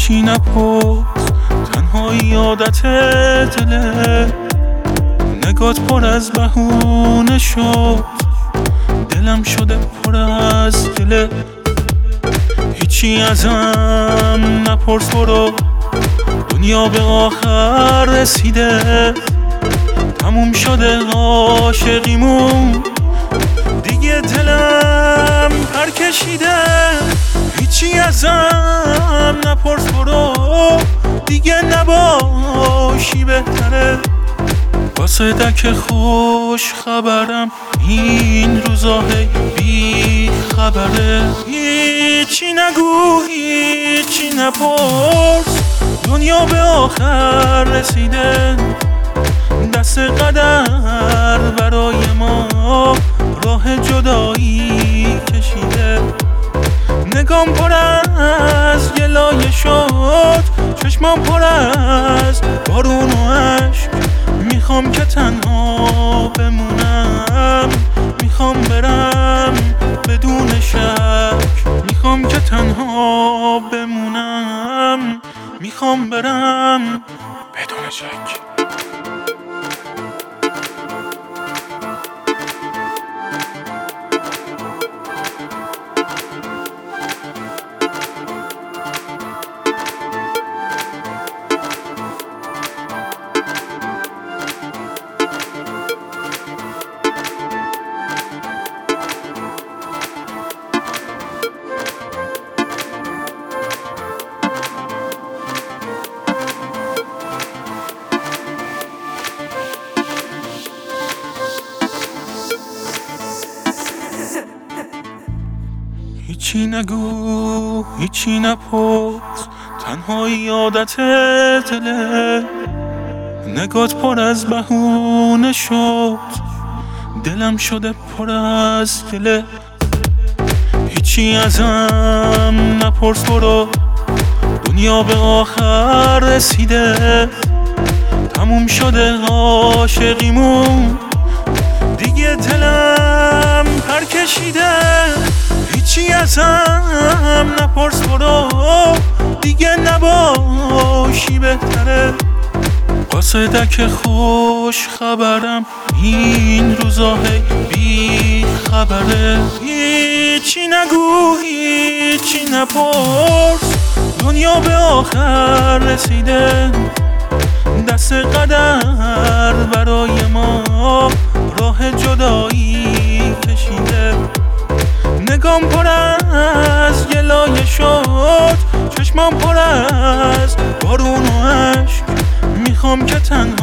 هیچی نپرس، تنهایی عادت دله. نگات پر از بهونه شد، دلم شده پر از گله. هیچی ازم نپرس برو، دنیا به آخر رسیده. تموم شده عاشقیمون، دیگه دلم پر کشیده. هیچی ازم نپرس برو، دیگه نباشی بهتره. واسه دک خوش خبرم این روزا هی بی خبره. هیچی نگو هیچی نپرس، دنیا به آخر رسیده. دست قدر برای ما راه جدایی کشیده. نگام پر از گلایه شد، چشمام پر از بارون و عشق. میخوام که تنها بمونم، میخوام برم بدون شک. میخوام که تنها بمونم، میخوام برم بدون شک. هیچی نگو هیچی نپرس، تنهایی عادت دله. نگات پر از بهونه شد، دلم شده پر از گله. هیچی ازم نپرس برو، دنیا به آخر رسیده. تموم شده عاشقیمون، دیگه دلم پر کشیده. هیچی ازم نپرس برو، دیگه نباشی بهتره. واسه دک خوش خبرم این روزا هی بی خبره. هیچی نگو هیچی نپرس، دنیا به آخر رسیده. دست قدر برای ما راه جدایی کشیده. نگام پر از گلایه شد، چشمام پر از بارون و عشق. میخوام که تنها